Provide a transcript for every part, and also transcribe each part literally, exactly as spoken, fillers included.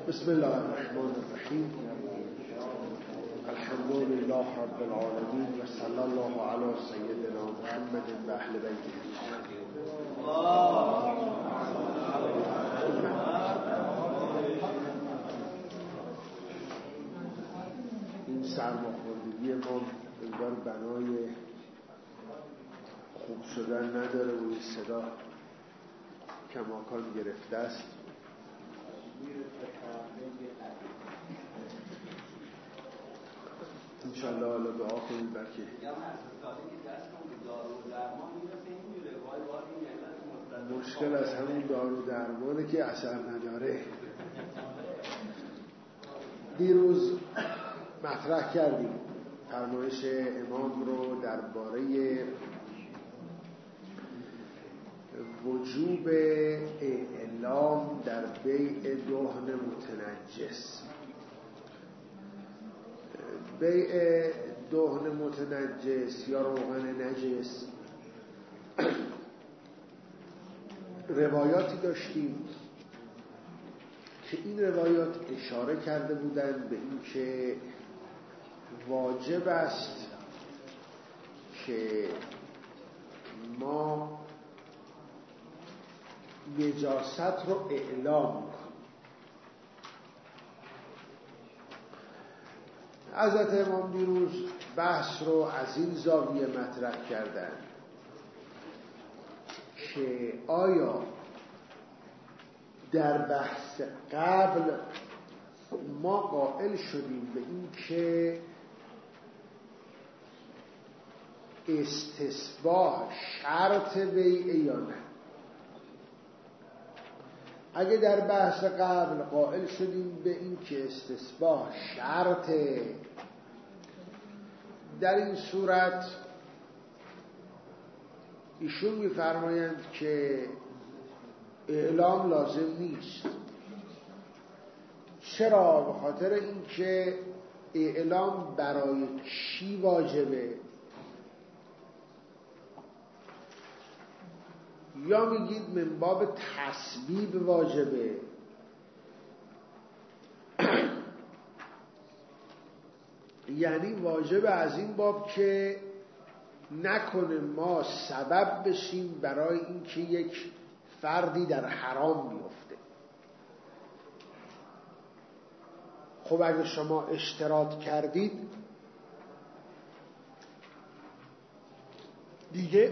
بسم الله الرحمن الرحیم. الحمد لله رب العالمین و صلی الله علی سیدنا محمد و اهل بیته. این سرماخوردگی ما انگار بنای خوب شدن نداره و این صدا کماکان گرفته است. انشالله حالا دعا کنید بلکه مشکل از همون دارو درمانه که اثر نداره. دیروز مطرح کردیم فرمایش امام رو درباره وجوب اعلام در بیع دهن متنجس. بیع دهن متنجس یا روغن نجس روایاتی داشتیم که این روایات اشاره کرده بودند به این که واجب است که ما نجاست رو اعلام کنیم. حضرت امام دیروز بحث رو از این زاویه مطرح کردن که آیا در بحث قبل ما قائل شدیم به این که استصباح شرط بیعه یا نه؟ اگه در بحث قبل قائل شدیم به این که استصباح شرطه، در این صورت ایشون می‌فرمایند که اعلام لازم نیست. چرا؟ به خاطر این که اعلام برای چی واجبه؟ یا میگید من باب تسبیب واجبه، یعنی واجب از این باب که نکنه ما سبب بشیم برای اینکه یک فردی در حرام بیفته. خب اگه شما اشتراط کردید دیگه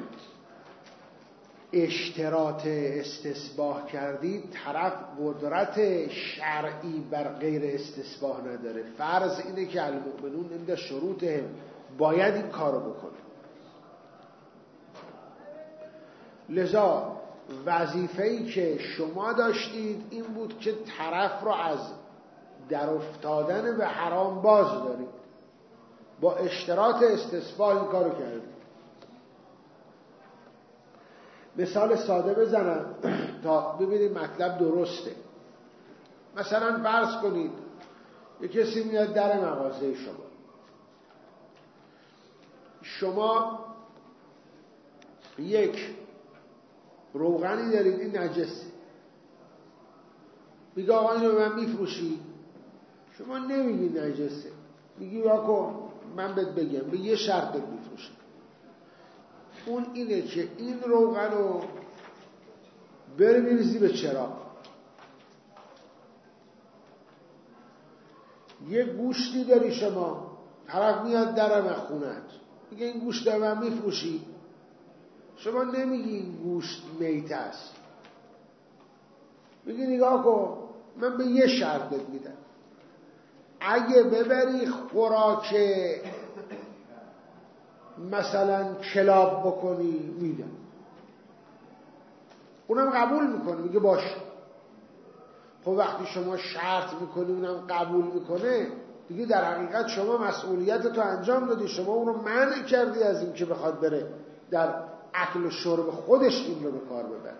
اشتراط استصباح کردید، طرف قدرت شرعی بر غیر استصباح نداره. فرض اینه که المؤمنون عند شروطهم، باید این کارو بکنه. لذا وظیفه‌ای که شما داشتید این بود که طرف رو از در افتادن به حرام باز دارید. با اشتراط استصباح این کارو کردید. مثال ساده بزنم تا ببینید مطلب درسته. مثلا فرض کنید یک کسی میاد در مغازه شما، شما یک روغنی دارید این نجسه، میگه آقا اینو به من میفروشی؟ شما نمیگی نجسه، میگی واکن من بهت بگم به یه شرط بهت میفروشم. اون اینه که این روغن رو بری میریزی به چراغ، یه گوشتی داری شما، طرف میاد درم خونت میگه این گوشت رو من میفروشی؟ شما نمیگی این گوشت میت است، میگی نگاه کن من به یه شرط میدم، اگه ببری خوراک مثلا کلاب بکنی میدم. اونم قبول میکنه، میگه باشه. خب وقتی شما شرط میکنی اونم قبول میکنه، دیگه در حقیقت شما مسئولیت تو انجام دادی، شما اونو منع کردی از این که بخواد بره در اکل و شرب خودش این رو به کار ببره.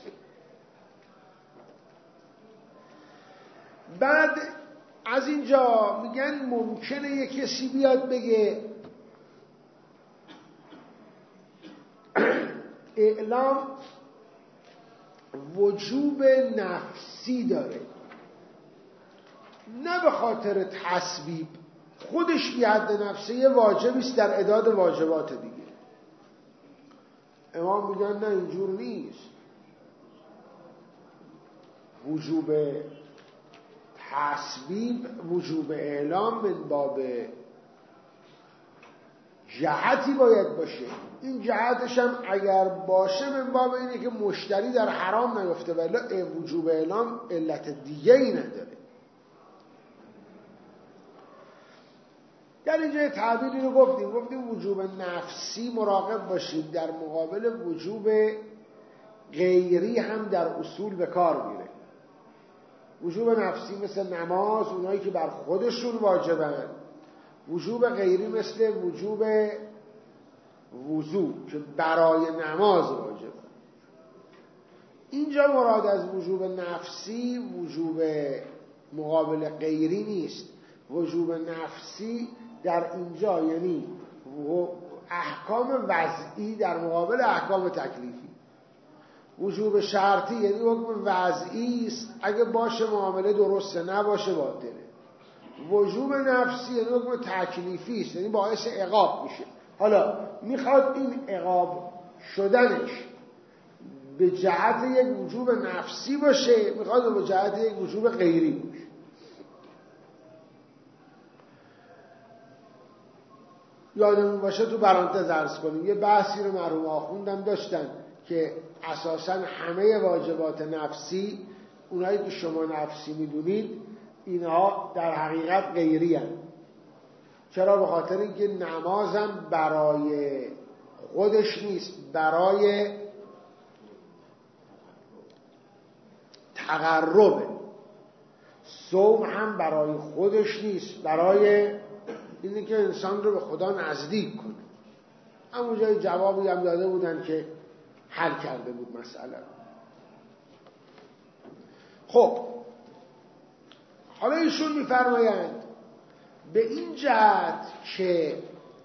بعد از اینجا میگن ممکنه یک کسی بیاد بگه اعلام وجوب نفسی داره. نه به خاطر تسبیب، خودش بی حد نفسه یه واجبی است در عداد واجبات دیگه. امام میگن نه اینجور نیست. وجوب تسبیب، وجوب اعلام من باب جهتی باید باشه. این جهتش هم اگر باشه من باب اینه که مشتری در حرام نیفته، ولی وجوب اعلام علت دیگه ای نداره. در اینجا تعبیری رو گفتیم گفتیم وجوب نفسی مراقب باشید در مقابل وجوب غیری هم در اصول به کار میره. وجوب نفسی مثل نماز، اونایی که بر خودشون واجبن. وجوب غیری مثل وجوب وضو که برای نماز واجبه. اینجا مراد از وجوب نفسی وجوب مقابل غیری نیست. وجوب نفسی در اینجا یعنی احکام وضعی در مقابل احکام تکلیفی. وجوب شرطی یعنی حکم وضعی است، اگه باشه معامله درسته، نباشه باطله. وجوب نفسی یعنی حکم تکلیفی است، یعنی باعث عقاب میشه. حالا میخواد این عقاب شدنش به جهت یک وجوب نفسی باشه، میخواد به جهت یک وجوب غیری باشه. یادمون باشه تو پرانتز عرض کنیم یه بحثی رو مرحوم آخوندم داشتن که اساساً همه واجبات نفسی، اونایی که شما نفسی میدونید، اینها در حقیقت غیری هستند. چرا؟ به خاطر اینکه نمازم برای خودش نیست، برای تقربه. صوم هم برای خودش نیست، برای اینه که انسان رو به خدا نزدیک کنه. همون جای جوابی هم داده بودن که حل کرده بود مسئله. خب حالا ایشون میفرمایند به این جهت که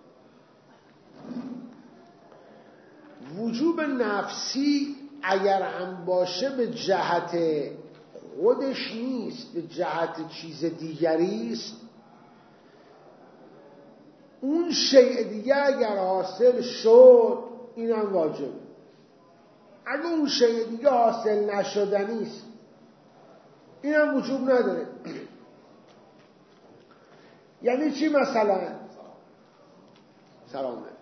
وجوب نفسی اگر هم باشه به جهت خودش نیست، به جهت چیز دیگری است. اون شیء دیگه اگر حاصل شد اینم واجب. اگه اون شیء دیگه حاصل نشدنی است اینم وجوب نداره. یعنی چی؟ مثلا سلام ده.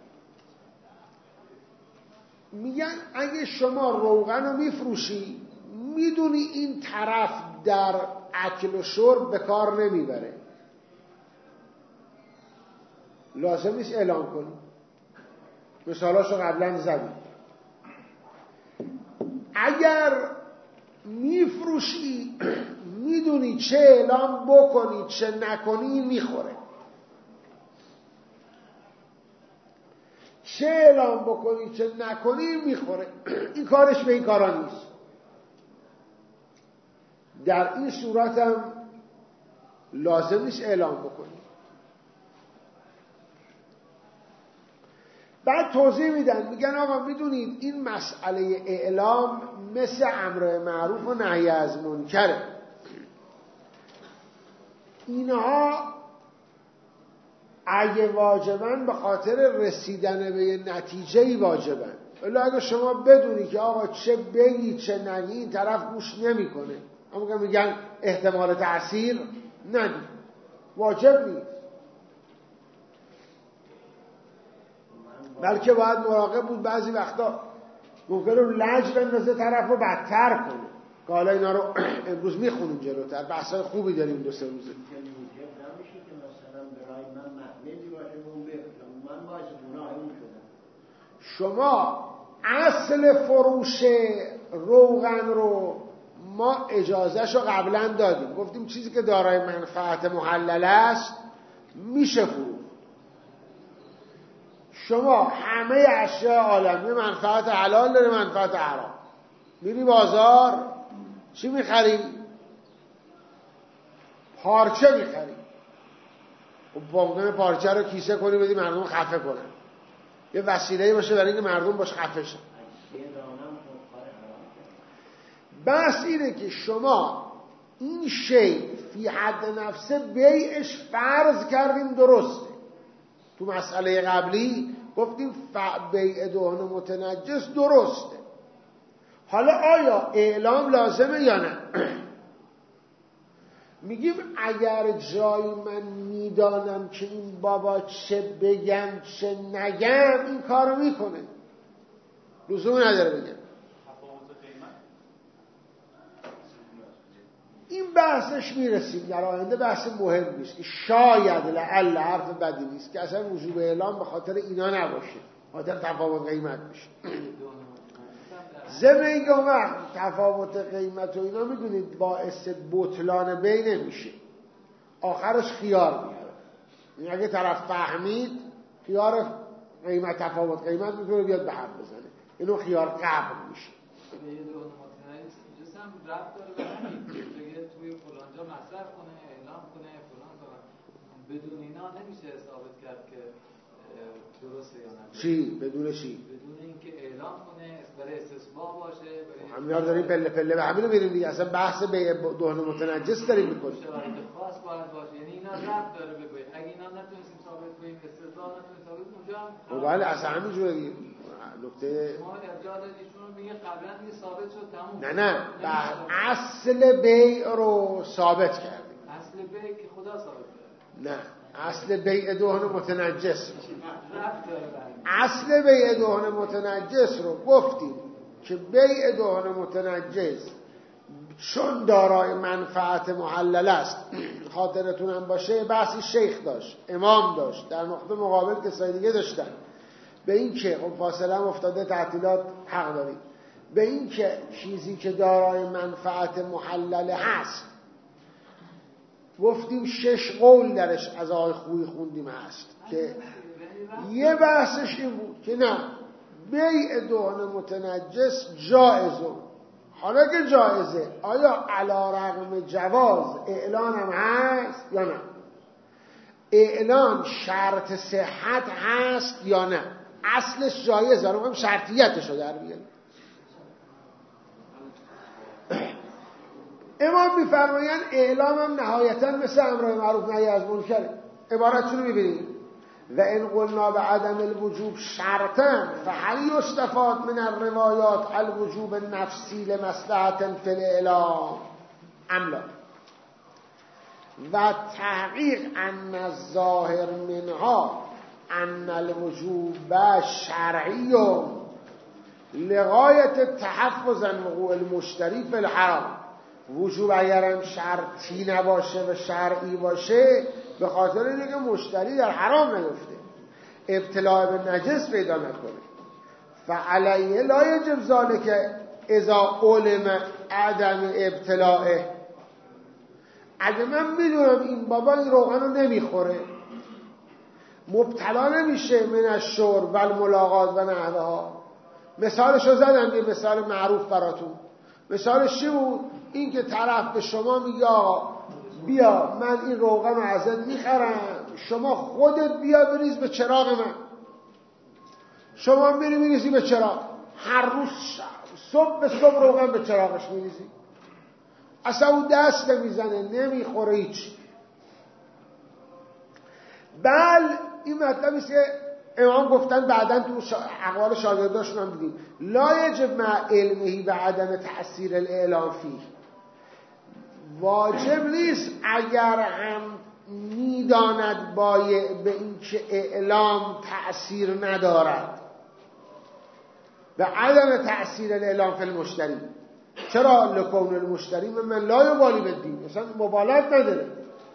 میگن اگه شما روغن رو میفروشی، میدونی این طرف در اکل و شرب به کار نمیبره، لازم نیست اعلام کنی. مثالاشو قبلا زدیم. اگر میفروشی میدونی چه اعلام بکنی چه نکنی میخوره، چه اعلام بکنی چه نکنی میخوره. این کارش به این کارا نیست. در این صورت هم لازم نیست اعلام بکنی. بعد توضیح میدن، میگن آقا میدونید این مسئله اعلام مثل امر معروف و نهی از منکره. اینها اگه واجبن به خاطر رسیدن به یه نتیجه‌ای واجبن. ولی اگه شما بدونی که آقا چه بگی چه نگی این طرف گوش نمیکنه، اما میگن احتمال تأثیر ندی، واجب نیست. بلکه باید مراقب بود. بعضی وقتا ممکنه لج بندازه طرف رو بدتر کنه. که حالا اینا رو امروز میخونیم جلوتر، بحثای خوبی داریم دو سه روزه. شما اصل فروش روغن رو ما اجازهش رو قبلا دادیم، گفتیم چیزی که دارای منفعت محلله است میشه فروخت. شما همه اشیاء عالمی منفعت حلال داره، منفعت حرام. میری بازار چی میخری؟ پارچه میخری. و ممکنه پارچه رو کیسه کنی بدی مردم خفه کنن، یه وسیله‌ای باشه برای اینکه مردم باش خفه شن. بس اینه که شما این شی فی حد نفسه بیعش فرض کردیم درسته. تو مسئله قبلی گفتیم بیع دهن متنجس درسته. حالا آیا اعلام لازمه یا نه؟ میگیم اگر جایی من میدانم که این بابا چه بگم چه نگم این کارو میکنه، لزومی نداره بگم. این بحثش میرسیم در آینده، بحث مهم نیست. شاید لعل حرف بدی نیست که اصلا وجوب اعلام به خاطر اینا نباشه، خاطر تفاوت قیمت میشه. ضمن اینکه اون وقت تفاوت قیمت و اینا میدونید باعث بطلان بی نمیشه، آخرش خیار میاره. این اگه طرف فهمید خیار قیمت تفاوت قیمت میتونه بیاد به حرف بزنه، اینو خیار قبل میشه. جسم ربط داره به همین بگه توی فلان جا مصرف کنه، اعلام کنه، فلان کنه. بدون اینا نمیشه ثابت کرد که درسته یا نه. چی؟ بدون چی؟ بدون اینکه اعلام کنه، برای استثباء باشه، برای همین داریم پله پله به همین رو میریم دیگه. اصلا بحث به دهن متنجس داریم میکنیم. شرایط خاص باید باشه، یعنی اینا ربط داره به بی. اگه اینا نتونستیم ثابت کنیم، استثباء نتونستیم ثابت کنیم، اونجا بله اصلا همینجوره نکته. ما ارجاع دادیشون میگه قبلا دیگه ثابت شد تموم. نه نه بر اصل بیع رو ثابت کردیم. اصل بیع که خدا ثابت کرد. نه اصل بیع دهن متنجس رو. اصل بیع دهن متنجس رو گفتیم که بیع دهن متنجس چون دارای منفعت محلل است. خاطرتون هم باشه بحثی شیخ داشت، امام داشت، در نقطه مقابل کسای دیگه داشتن، به این که خب فاصله هم افتاده تعطیلات حق داریم، به این که چیزی که دارای منفعت محلل هست گفتیم شش قول درش از آقای خویی خوندیم هست که یه بحثش این بود که نه بیع دهن متنجس جایزه. حالا که جایزه آیا علی رغم جواز اعلان هم هست یا نه؟ اعلان شرط صحت هست یا نه؟ اصلش جایزه، رو هم شرطیتش رو در بیاریم. امام میفرمایند اعلام هم نهایتا مثل امر معروف نهی از منکر. عبارتشون رو میبینید و ان قلنا به عدم الوجوب شرطا فهل یستفاد من الروایات الوجوب النفسی لمصلحة فی الاعلام ام لا و تحقیق ان الظاهر منها ان الوجوب شرعی لغایت تحفظ عن وقوع المشتری فی الحرام. وجوب اگرم شرطی نباشه و شرعی باشه به خاطر اینه که مشتری در حرام نیفته، ابتلاع به نجس پیدا نکنه. فعلیه لا یجب ذلک اذا علم عدم ابتلاعه. اگه من میدونم این بابا این روغن رو نمیخوره، مبتلا نمیشه من الشرب و الملاقات و نحوه ها. مثالشو زدم، یه مثال معروف براتون. مثالش چی بود؟ این که طرف به شما میگه آقا بیا من این روغن رو ازت میخرم، شما خودت بیا بریز به چراغ من. شما میری میریزی به چراغ، هر روز صبح به صبح روغن به چراغش میریزی، اصلا اون دست نمیزنه، نمیخوره هیچ. بل این مطلبیست که امام گفتن بعدن تو اقوال شاگرداشون هم دیدیم لا یجب مع علمهی به عدم تأثیر الاعلام فیه. واجب نیست اگر هم میداند بایع به این که اعلام تأثیر ندارد به عدم تأثیر الاعلام فی المشتری. چرا؟ لکون المشتری من لا یبالی بالدین، مثلا مبالات نداره.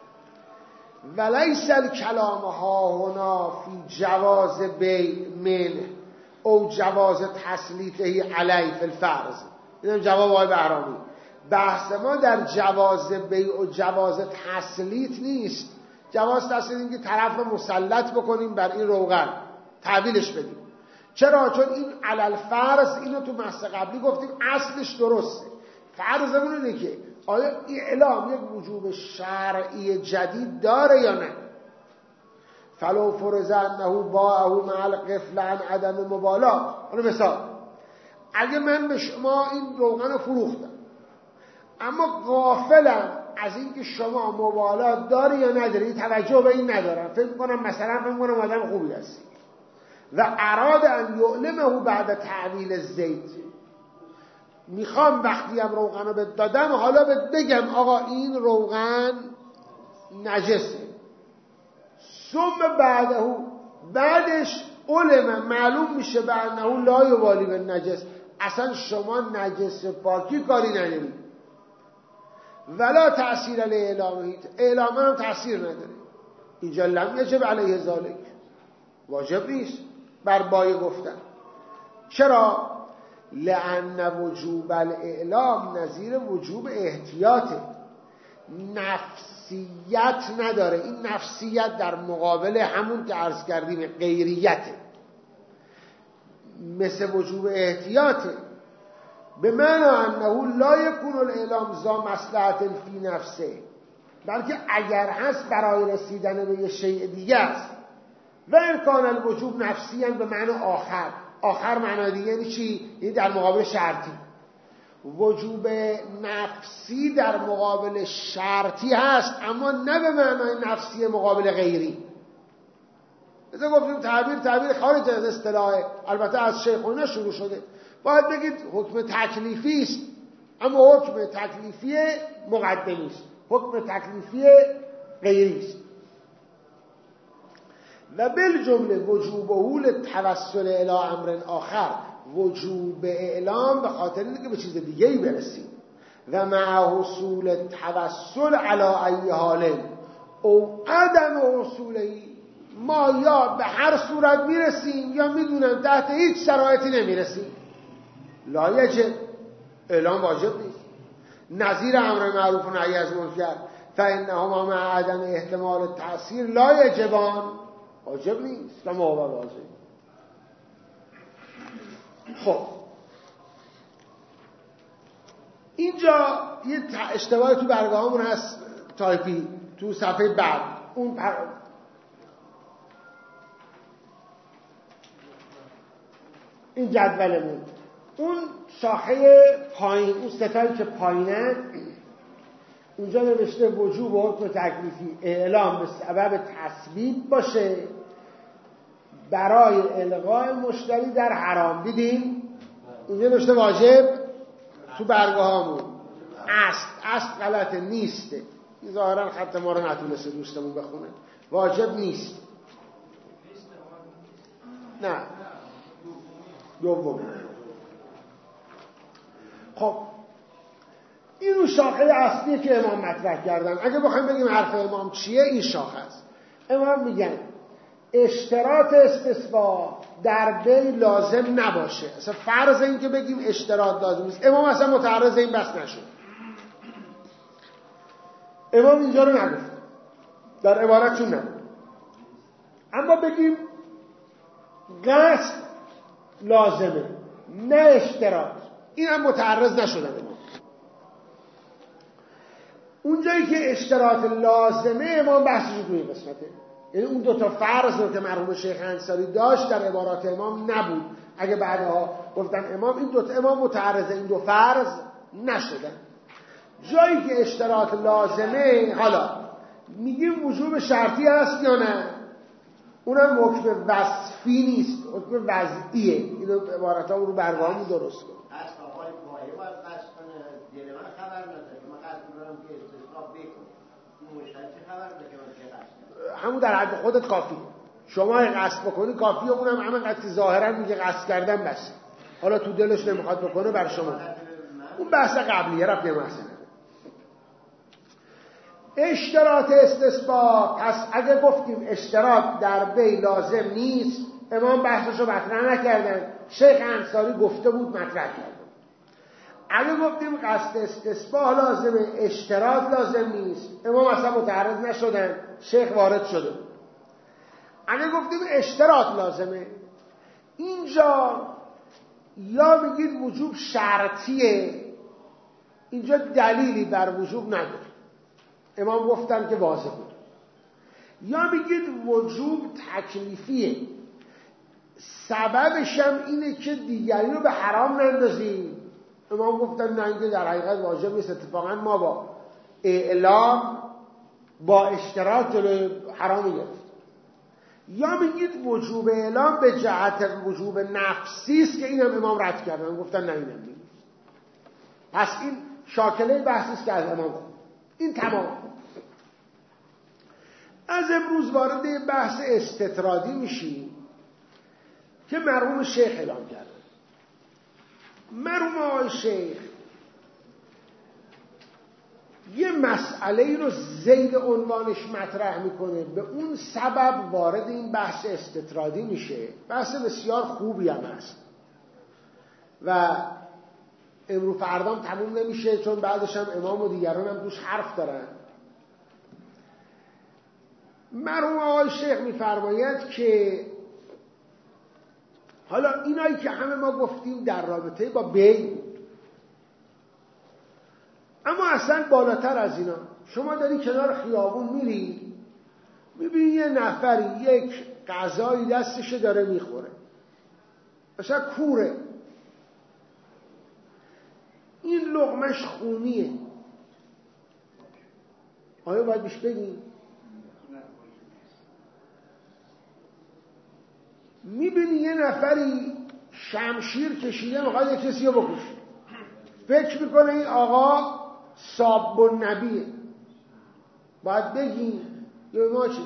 ولیس الکلام ها هنا فی جواز بیع من او جواز تسلیطه علی فی الفرض. اینم جواب آقای بهرامی. بحث ما در جواز بیع و جواز تسلیط نیست. جواز تسلیط این که طرف رو مسلط بکنیم بر این روغن، تحویلش بدیم. چرا؟ چون این علل فرض، اینو تو بحث قبلی گفتیم اصلش درسته. فرضمون اینه که آیا اعلام یک وجوب شرعی جدید داره یا نه؟ فلو فرض انه باعه مع القفل عن عدم مبالات. حالا مثال، اگه من به شما این روغن رو فروختم اما غافلم از اینکه شما مبالات داری یا نداری توجه به این ندارم، فکر کنم مثلا فکر کنم آدم خوبی هستی و اراد ان یعلمه بعد تعویل الزیت، میخوام وقتی هم روغن رو بهت دادم حالا بهت بگم آقا این روغن نجسه. ثم بعده، بعدش علم معلوم میشه به انه لا یبالی بالنجس، اصلا شما نجس پاکی کاری نداری. ولا تأثیر علیه اعلامه، اعلام هم تأثیر نداره. اینجا لم یجب علیه ذالک، واجب نیست بر بای گفتن. چرا؟ لأن وجوب الاعلام نظیر وجوب احتیاطه، نفسیت نداره. این نفسیت در مقابل همون که عرض کردیم غیریته، مثل وجوب احتیاطه. به معنی انه لا یکون الاعلام ذا مصلحت فی نفسه، بلکه اگر هست برای رسیدن به یه شیء دیگه است. و امکان الوجوب نفسیاً به معنی آخر. آخر معنی دیگه یعنی چی؟ یعنی در مقابل شرطی. وجوب نفسی در مقابل شرطی هست، اما نه به معنای نفسی مقابل غیری. مثلا گفتیم تعبیر تعبیر خارج از اصطلاحه، البته از شیخونه شروع شده. باید بگید حکم تکلیفی است، اما حکم تکلیفی مقدمی است، حکم تکلیفی غیری است. و بالجمله وجوب اول توسل الی امر آخر، وجوب اعلام به خاطر اینکه به چیز دیگه ای برسیم. و مع حصول توسل علی ای حال او عدم حصولی، ما یا به هر صورت میرسیم یا میدونم تحت هیچ شرایطی نمیرسیم. لا یجب، اعلام واجب نیست. نظیر امر معروف و نهی از منکر فانهما مع عدم احتمال تأثیر لا یجبان، واجب نیست. لما هو واجب. خب اینجا یه اشتباهی تو برگاهمون هست تایپی تو صفحه بعد، اون پر... این جدولمون، اون شاخه پایین، اون ستایی که پایینه، اونجا نوشته وجوب و حکم تکلیفی اعلام به سبب تثبیت باشه برای الغاء مشتری در حرام. دیدیم اونجا نوشته واجب تو برگاهامون. است است غلطه، نیسته. این ظاهرا خط ما رو نتونسته دوستمون بخونه. واجب نیست. نه دوم. خب این اون شاخه اصلیه که امام مطرح کردن. اگه بخوایم بگیم حرف امام چیه، این شاخه است. امام میگن اشتراط استصوا در بی لازم نباشه. اصلا فرض این که بگیم اشتراط لازم نیست، امام اصلا متعرض این بس نشد. امام اینجا رو نگفت، در عبارتشون نگفت. اما بگیم قصد لازمه نه اشتراط، این هم متعرض نشدن امام. اونجایی که اشتراط لازمه امام بحثش توی قسمته، یعنی اون دوتا فرض رو که مرحوم شیخ انصاری داشت در عبارات امام نبود. اگه بعدها گفتن امام این دوتا امام متعرض این دو فرض نشدن. جایی که اشتراط لازمه، حالا میگیم وجوب شرطی هست یا نه، اونم حکم وصفی نیست، حکم وضعیه. اینو عبارت ها رو برگاهمون درست کن. قصد آقای باید باید قصد کنه، دل من خبر نداره که من قصد کنم که استصلاح بکنم. این مشتری چه خبر بده که من چه قصد؟ همون در حد خودت کافی. شما قصد بکنی کافی، اونم همین قصد ظاهرا میگه قصد کردن بس. حالا تو دلش نمیخواد بکنه بر شما. اون بحث قبلیه رفت یه بحث. اشتراط استصباح، پس اگه گفتیم اشتراط در بی لازم نیست، امام بحثشو مطرح نکردن، شیخ انصاری گفته بود مطرح کردن. اگه گفتیم قصد استصباح لازمه، اشتراط لازم نیست، امام اصلا متعرض نشدن، شیخ وارد شده. اگه گفتیم اشتراط لازمه، اینجا یا میگید وجوب شرطیه، اینجا دلیلی بر وجوب نداره، امام گفتن که واضح بود. یا میگید وجوب تکلیفیه، سببش هم اینه که دیگری رو به حرام نندازیم، امام گفتن نه، اینکه در حقیقت واجب نیست. اتفاقا ما با اعلام با اشتراط جلوی حرام گرفت، یا میگید وجوب اعلام به جهت وجوب نفسی است که اینم امام رد کردن، گفتن نه اینم نیست. پس این شاکله بحثی است که از امام خود. این تمام. از امروز وارد بحث استطرادی میشیم که مرحوم شیخ اعلام کرده. مرحوم آقای شیخ یه مسئله رو زید عنوانش مطرح میکنه، به اون سبب وارد این بحث استطرادی میشه. بحث بسیار خوبی هم هست و امروز فردام تموم نمیشه، چون بعدش هم امام و دیگران هم دوش حرف دارن. مرحوم آقای شیخ میفرماید که حالا اینایی که همه ما گفتیم در رابطه با بی بود، اما اصلا بالاتر از اینا. شما داری کنار خیابون میری، میبینی یه نفری یک غذایی دستشه داره میخوره، مثلا کوره، این لقمش خونیه، آیا باید بیش بگیم؟ میبینی یه نفری شمشیر کشیده میخواد یه کسی رو بکشه، فکر میکنه این آقا صاب النبیه، باید بگیم یا ما چه؟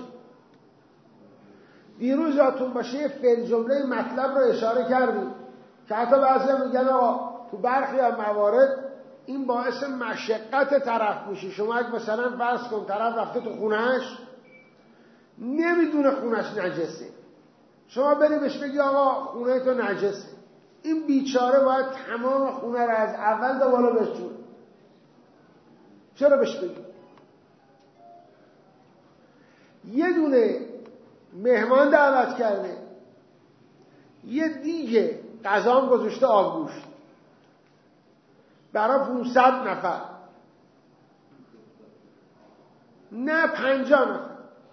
دیروز یادتون باشه یه فعل جمله مطلب رو اشاره کردیم که حتی بعضی میگن آقا تو برخی از موارد این باعث مشقت طرف میشه. شما اگه مثلا فرض کن طرف رفته تو خونهش، نمیدونه خونهش نجسه، شما بری بهش بگی آقا خونه تو نجسه، این بیچاره باید تمام خونه رو از اول تا بالا بشوره. چرا بهش بگی؟ یه دونه مهمان دعوت کرده، یه دیگه غذا هم گذاشته آبگوشت برای پانصد نفر، نه پنجاه نفر.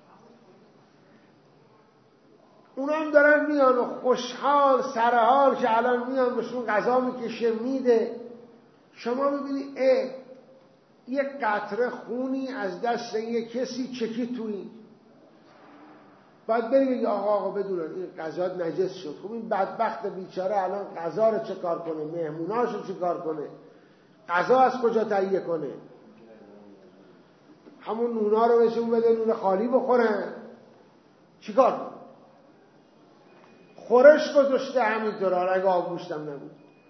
اونا هم دارن میان و خوشحال سرحال که الان میان بهشون غذا میکشه میده. شما میبینی اه یک قطره خونی از دست یه کسی چکی تو این، باید بری بگی آقا آقا بدونن این غذا نجس شد. خب این بدبخت بیچاره الان غذا رو چه کار کنه، مهموناش رو چه کار کنه، غذا از کجا تهیه کنه؟ همون نونا رو بهشون بده نون خالی بخورن، چی کار کنه؟ خورش گذاشته همینطور، اگه آبگوشتم نبود.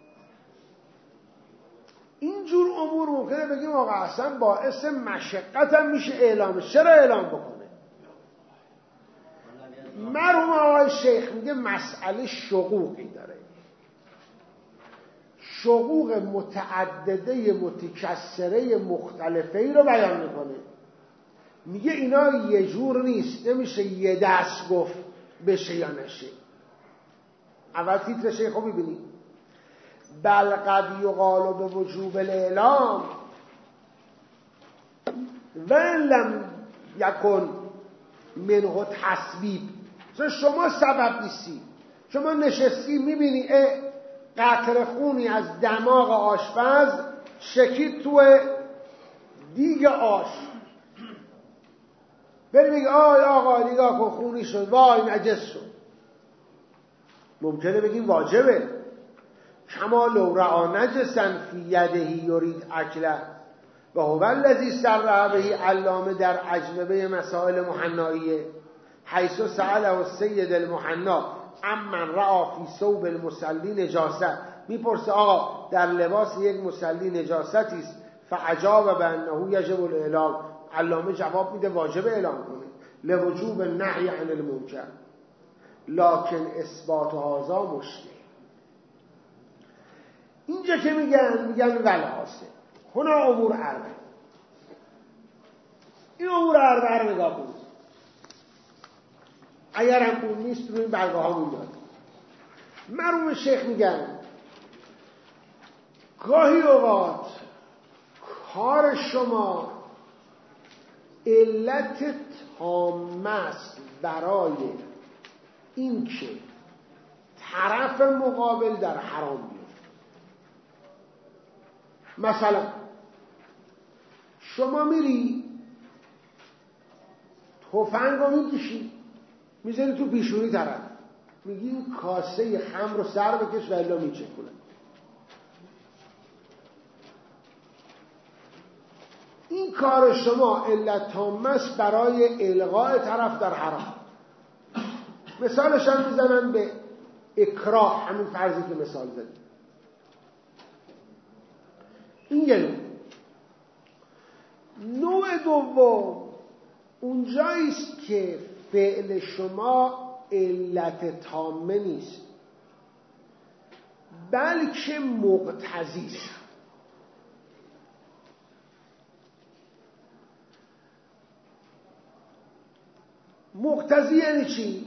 اینجور امور ممکنه بگیم آقا اصلا باعث مشقت هم میشه اعلامش، چرا اعلام بکنه؟ مرحوم آقای شیخ میگه مسئله شقوقی داره، شقوق متعدده متکثره مختلفه ای رو بیان میکنه. میگه اینا یه جور نیست، نمیشه یه دست گفت بشه یا نشه. اول تیتر شیخ رو ببینید، بل قد یقال به وجوب الاعلام و لم یکن منه تسبیب. شما سبب نیستی، شما نشستی میبینی قطره خونی از دماغ آشپز شکید تو دیگ آش، بری بگی آی آقا نگاه کن خونی شد، وای نجس شد. ممکنه بگیم واجبه، کما لو رعا نجسن فی یدهی یرید اکله و هو الذی سرع به علامه در اجنبه مسائل محنائیه حیث سأله السید المحنا امن رعا فی ثوب المصلی نجاست. میپرسه آقا در لباس یک مصلی نجاستی است، فعجاب بانه یجب الاعلام. علامه جواب میده واجب اعلام کنه، لوجوب نهی عن المنکر لکن اثبات هذا مشکل. اینجا که میگن میگن ولحاسه هنا امور اربع. این امور اربع رو نگاه کنید، اگر هم اون نیست روی این برگه ها میداد. مرحوم شیخ میگن گاهی اوقات کار شما علت تامه است برای این که طرف مقابل در حرام بیفته. مثلا شما میری تفنگ رو میکشی میذاری تو پیشونی طرف، میگی این کاسه خمر رو سر بکش و الا میچکونه. این کار شما علت تامه است برای الغاء طرف در حرام. مثالش هم میزنن به اکراه، همین فرضی که مثال زدیم. این یه نوع. نوع دوم اونجایی است که فعل شما علت تامه نیست بلکه مقتضی است. مقتضی یعنی چی؟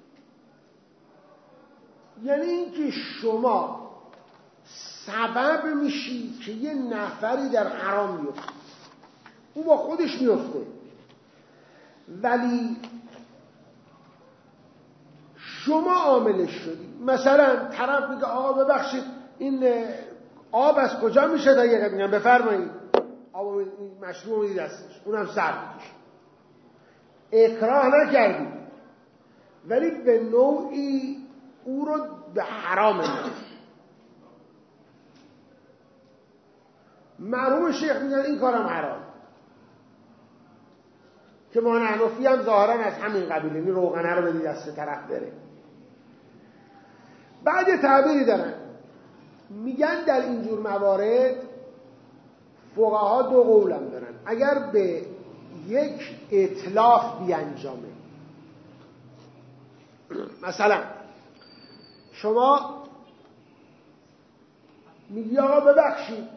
یعنی اینکه شما سبب میشی که یه نفری در حرام میفته، اون با خودش میفته، ولی شما عاملش شدی. مثلا طرف میگه آقا ببخشید این آب از کجا میشه؟ دقیقه میگم بفرمایید آب مشروب میدی دستش، اونم سر میکشه. اکراه نکردی ولی به نوعی او رو به حرام انداختی. مرحوم شیخ میگن این کارم حرام، که ما حنفی هم ظاهرا از همین قبیل، این روغنه رو بدی دست طرف بره. بعد تعبیری دارن میگن در اینجور موارد فقها دو قولم دارن. اگر به یک اتلاف بیانجامه، مثلا شما میگی آقا ببخشید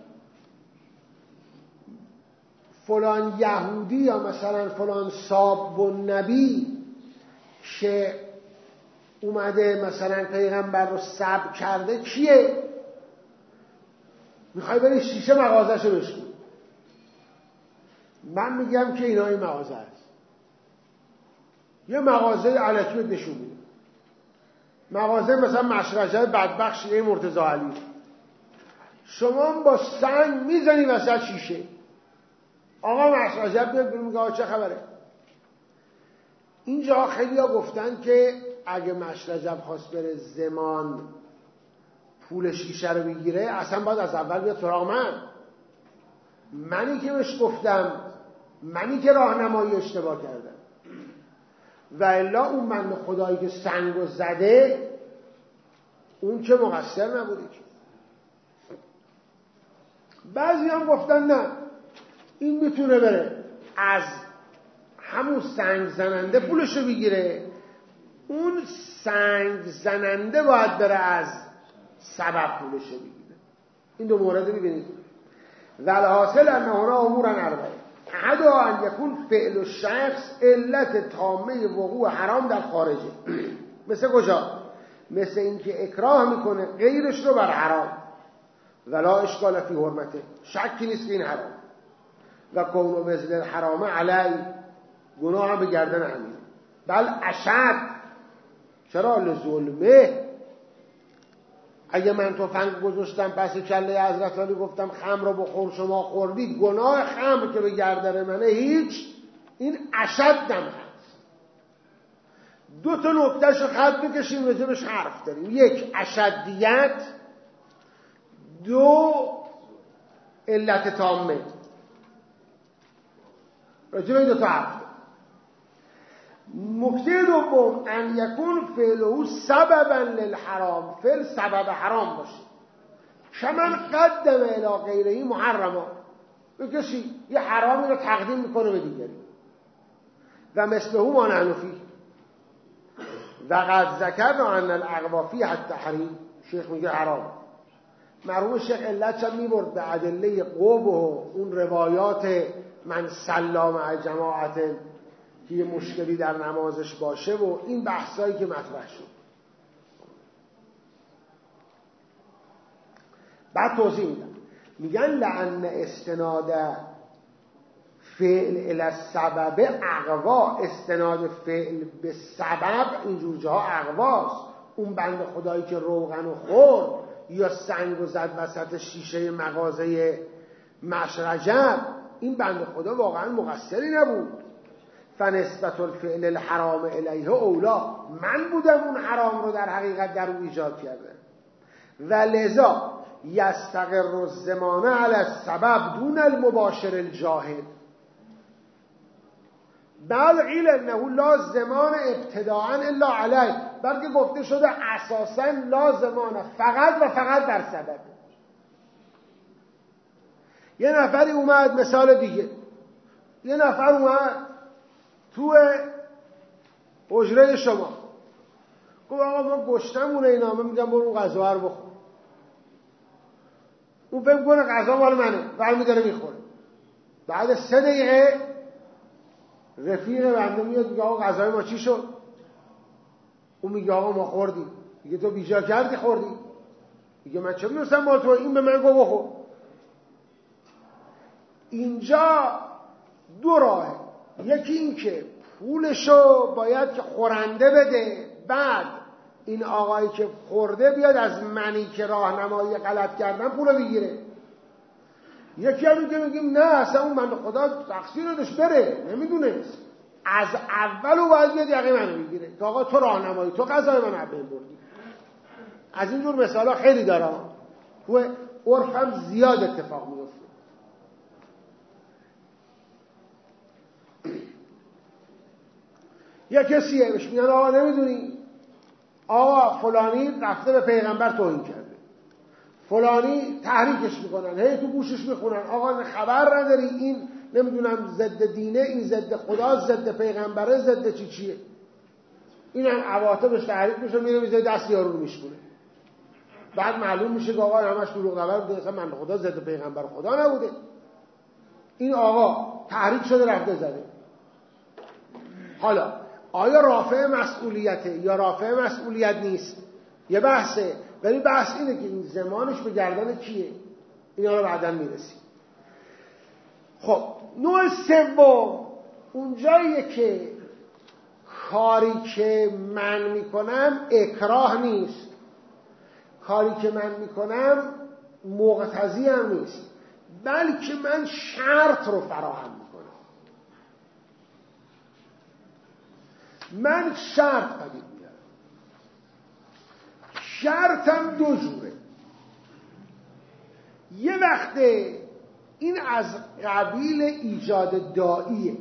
فلان یهودی یا مثلا فلان صاب و نبی که اومده مثلا پیغمبر رو سب کرده کیه؟ میخوای بری شیشه مغازه شو بشکن. من میگم که اینا این مغازه است، یه مغازه علکی بهت نشون میده، مغازه مثلا مشرجه بدبخت شیعه مرتضی علی، شما با سنگ میزنی وسط شیشه، آقا مشرجه بیاد بیرون میگه آقا چه خبره؟ اینجا خیلی ها گفتن که اگه مشرجب خواست بره زمان پول شیشه رو بگیره اصلا باید از اول بیاد سراغ من، منی که بهش گفتم، منی که راهنمایی اشتباه کردم، و الا اون بنده خدایی که سنگو زده اون که مقصر نبوده که. بعضی هم گفتن نه، این میتونه بره از همون سنگ زننده پولشو بگیره، اون سنگ زننده باید بره از سبب پولشو بگیره. این دو مورد ببینید. والحاصل انه هنا امورا اربعه. احدها ان یکون فعل الشخص علت تامه وقوع حرام در خارجه. مثل کجا؟ مثل اینکه اکراه میکنه غیرش رو بر حرام، ولا اشکال فی حرمته، شکی نیست که این حرام، و کون و وزن الحرام علی، گناه هم به گردن امیر، بل اشد. چرا؟ لظلمه. اگه من تفنگ گذاشتم پس کله حضرت علی گفتم خمر رو بخور، شما خوردید، گناه خمر که به گردن منه هیچ، این اشدم هست. دو تا نکتهش رو خط بکشیم راجبش حرف داریم، یک اشدیت، دو علت تامه. راجب این دو تا حرف داریم. نکته دوم ان یکون فعله سببا للحرام، فعل سبب حرام باشه. کمن قدم الی غیره محرما، به کسی یه حرامی رو تقدیم میکنه به دیگری، و مثله ما نحن فیه، و قد ذکرنا ان الاقوا فیه التحریم. شیخ میگه حرام. مرحوم شیخ علتش هم میبرد به ادله قوب و اون روایات من سلام مع جماعت که یه مشکلی در نمازش باشه و این بحثایی که مطرح شد. بعد توضیح میدم، میگن لعن استناد فعل الی السبب اقوا، استناد فعل به سبب اینجور جاها اقواست. اون بند خدایی که روغن و خورد یا سنگ و زد وسط شیشه مغازه مشرجب، این بنده خدا واقعا مقصری نبود. فنسبت الفعل الحرام الیه اولا، من بودم اون حرام رو در حقیقت در اون ایجاد کرده. و لذا یستقر الزمان علی السبب دون المباشر الجاهد. بل قیل انه لا زمان ابتداء الا علیه، بلکه گفته شده اساسا لا زمان فقط و فقط در سبب. یه نفری اومد، مثال دیگه، یه نفر اومد تو حجره شما گفت آقا ما گشتمونه اینا، من میگم برو غذا رو بخور. اون فهم کنه غذا مال منه، برمی داره میخوره. بعد سه دقیقه رفیق بنده میاد میگه آقا غذای ما چی شد؟ اون میگه آقا ما خوردیم. میگه تو بیجا کردی خوردی؟ میگه من چه میدونستم مال تو، این به من گفت بخور. اینجا دو راهه، یکی این که پولشو باید که خورنده بده، بعد این آقایی که خورده بیاد از منی که راهنمایی غلط کردن پولو بگیره. یکی هم میگه میگیم نه اصلا اون من خدا تقصیر رو داشت بره، نمیدونست، از اولو باید بیاد یقه منو بگیره که آقا تو راهنمایی، تو قضای من عبه بردی. از اینجور مثالا خیلی دارم، تو عرف هم زیاد اتفاق میفته. یا کسیه بهش میگن آقا نمیدونی آقا فلانی رفته به پیغمبر توهین کرده، فلانی تحریکش میکنن، هی تو گوشش میخونن آقا خبر نداری این نمیدونم ضد دینه، این ضد خدا، ضد پیغمبره، ضد چی چیه. این هم عواطفش تحریک میشه، میره میزه دست یارو رو میشکنه. بعد معلوم میشه که آقا همش دروغ خبر بوده، اصلا من خدا ضد پیغمبر خدا نبوده. این آقا تحریک شده رفته زده. حالا آیا رافع مسئولیته یا رافع مسئولیت نیست؟ یه بحثه، ولی بحث اینه که این زمانش به گردن کیه؟ اینا رو بعداً میرسیم. خب نوع سوم اونجاییه که کاری که من میکنم اکراه نیست، کاری که من میکنم مقتضی هم نیست، بلکه من شرط رو فراهم میکنم. من شرط پدید میارم. شرطم دو جوره. یه وقته این از قبیل ایجاد داعیه،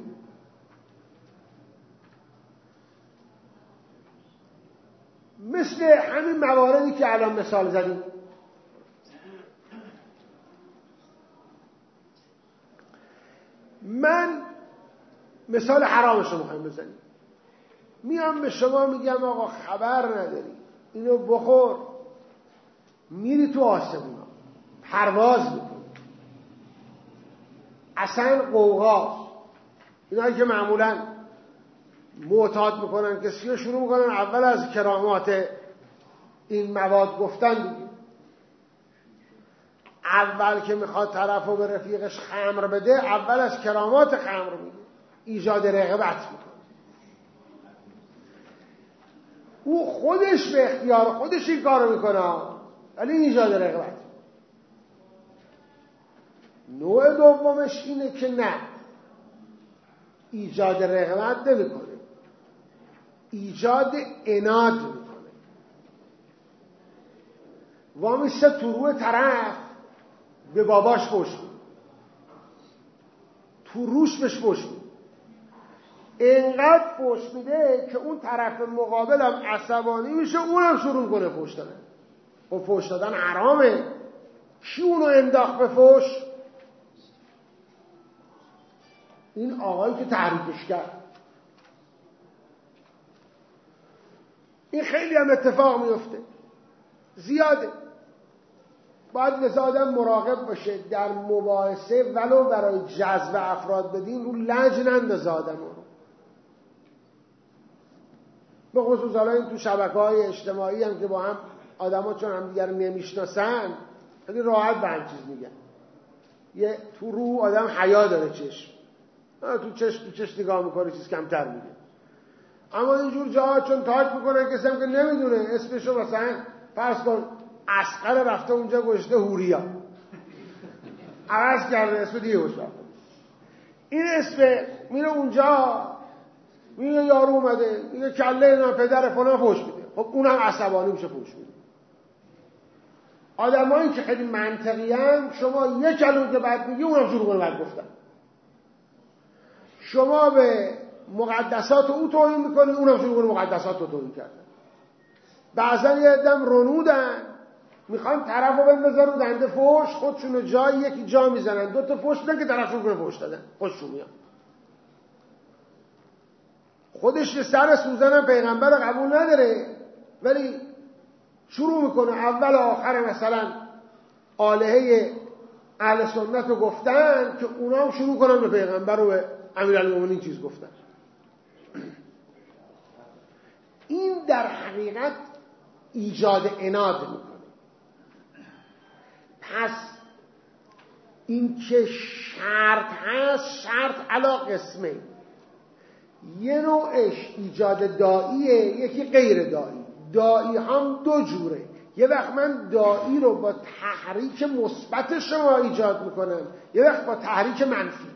مثل همین مواردی که الان مثال زدیم. من مثال حرامش رو میخوایم بزنیم. میام به شما میگم آقا خبر نداری اینو بخور، میری تو آسمونا پرواز میکنی، اصلا قوقا اینایی که معمولا معتاد میکنن کسی رو شروع میکنن اول از کرامات این مواد گفتن دیگه. اول که میخواد طرف رو به رفیقش خمر بده، اول از کرامات خمر میده، ایجاد رغبت میکنه. او خودش به اختیار خودش این کارو میکنه، ولی ایجاد رغبت. نوع دومش اینه که نه، ایجاد رغبت نمیکنه، ایجاد عناد میکنه. وامیسته تو روی طرف به باباش فوش میده، تو روش بهش فوش میده، اینقدر فوش میده که اون طرف مقابلم عصبانی میشه، اونم شروع کنه فوش دادن. و فوش دادن حرامه. کی اونو انداخت به فوش؟ این آقایی که تحریکش کرد. این خیلی هم اتفاق میفته، زیاده. باید لذا آدم مراقب باشه در مباحثه ولو برای جذب افراد بدین رو لج نندازه آدم رو. به خصوص حالا این تو شبکه‌های اجتماعی هم که با هم آدم ها چون هم دیگر نمیشناسن خیلی راحت به هم چیز میگن. یه تو رو آدم حیا داره، چشم تو چشم تو چشم نگاه میکنه، چیز کمتر میگه. اما اینجور جاها چون تاک میکنه کسی هم که نمیدونه اسمشو، مثلا فرض کن اسقر رفته اونجا گشته هوریا، عوض کرده اسم دیگه باشه، این اسم میره اونجا میگه یارو اومده میگه کله اینا پدر فلان فوش میده، خب اونم عصبانی میشه فوش میده. آدمایی که خیلی منطقی ان شما یک کلمه که بعد میگی اونم شروع کنه بعد گفتن. شما به مقدسات او توهین میکنی اونم شروع کنه مقدسات رو توهین کردن. بعضا یه دم رنودن میخوان طرف رو بندازن رو دنده فوش، خودشون رو جایی یکی جا میزنن دو تا فوش بدن که طرف رو کنه فوش دادن، خوششون میاد. خودش سر سوزن پیغمبر رو قبول نداره ولی شروع میکنه اول و آخر مثلا آلهه اهل سنت رو گفتن که اونا هم شروع کنن به پیغمبر و به امیرالمومنین چیز گفتن. این در حقیقت ایجاد عناد میکنه. پس این که شرط هست، شرط علا قسمه، یه نوعش ایجاد داعیه، یکی غیر داعی. داعی هم دو جوره، یه وقت من داعی رو با تحریک مثبت شما ایجاد میکنم، یه وقت با تحریک منفی.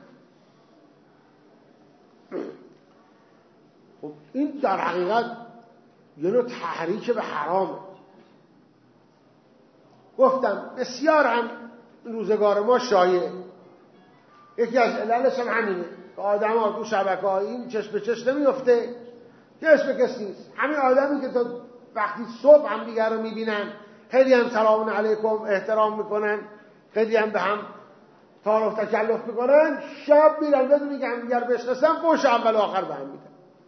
خب این در حقیقت یه نوع تحریک به حرامه. گفتم بسیار هم روزگار ما شایع، یکی از عللش هم همینه که آدم ها تو شبکه ها این چشم به چشم نمیفته که اسم کسی نیست. همین آدمی که تا وقتی صبح هم دیگر رو میبینن خیلی هم سلام علیکم احترام میکنن، خیلی هم به هم تعارف تکلف میکنن، شب میرن بدونی که هم دیگر بشناسن فوش اول و آخر به هم میدن،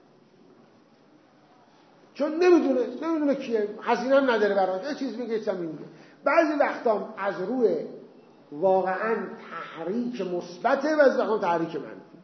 چون نمیدونه نمیدونه کیه، هزینه هم نداره براش، یه چیز میگه چیز میگه. بعضی وقتا از روی واقعا تحریک مثبته و از وقتا تحریک منفی.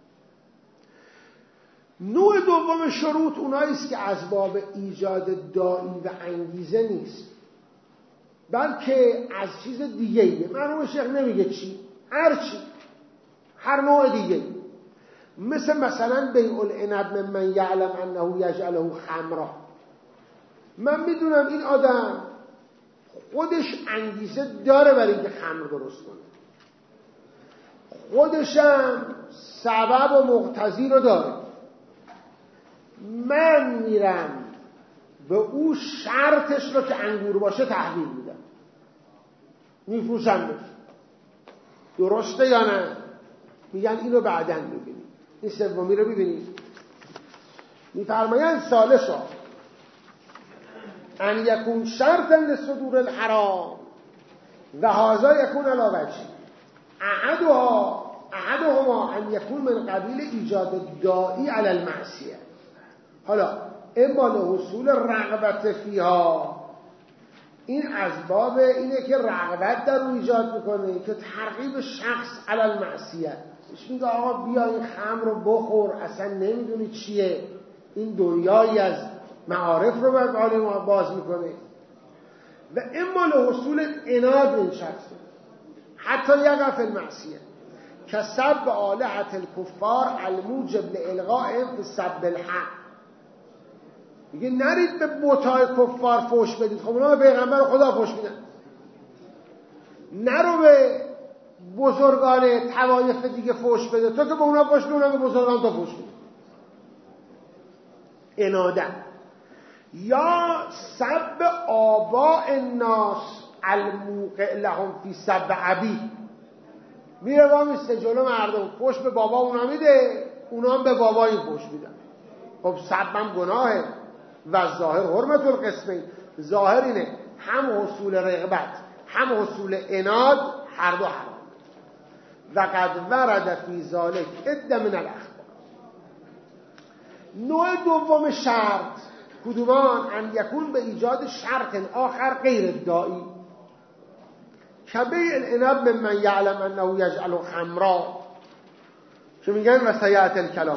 نوع دوم شروط اونایی است که از باب ایجاد داعی و انگیزه نیست، بلکه از چیز دیگه ایه. مرحوم شیخ نمیگه چی، هر چی، هر نوع دیگه، مثل مثلا بیع العنب ممن یعلم انه یجعله خمرا. من میدونم این آدم خودش انگیزه داره برای اینکه خمر درست کنه، خودشم سبب و مقتضی رو داره، من میرم به او شرطش رو که انگور باشه تحویل میدم، میفروشم بشه. درسته یا نه؟ میگن اینو بعداً میبینی. این سومی رو ببینید، میفرمایند ثالثا ان یکون شرطا لصدور الحرام و هذا یکون علی وجه احدها احدهما ان یکون من قبیل ایجاد الداعی علی المعصیه. حالا اما لحصول رغبت فیها، این از باب اینه که رغبت در رو ایجاد میکنه که ترغیب شخص علی المعصیه، اش میگه آقا بیا این خمر رو بخور، اصلا نمیدونی چیه، این دنیایی از معارف رو بر حال ما باز میکنه. و اما لحصول اناد این شخص حتی یقع فی المعصیه که سب آلهة الکفار الموجب لالغائهم فی سب الحق. میگه نرید به بتای کفار فوش بدید، خب اونا به پیغمبر خدا فوش میدن. نرو به بزرگان طوایف دیگه فوش بده، تو که به اونا فوش میدی، اونا به بزرگان تو فوش میدی. انادن. یا سب آباء الناس الموقع لهم فی سب ابی، میره با میسته جلو مردم فوش به بابا اونا میده، اونا هم به بابا این فوش میدن. خب سب هم گناهه و ظاهر حرمت القسمین. ظاهر اینه هم حصول رغبت هم حصول اناد هر دو حرام. و قد ورد فی ذلک عده من الاخبار. نوع دوم شرط کدومان؟ ان یکون به ایجاد شرط آخر غیر داعی که بیع العنب ممن یعلم انه یجعل خمرا، که میگن و سیأتی الکلام.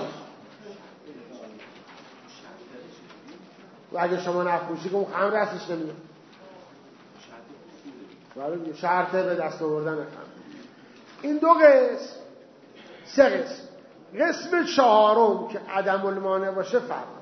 و اگه شما نفروشی که اون خمر هستش نمیاد، شرطه به دست آوردن خمر. این دو قسم. سه قسم. قسم چهارم که عدم المانع باشه فرق.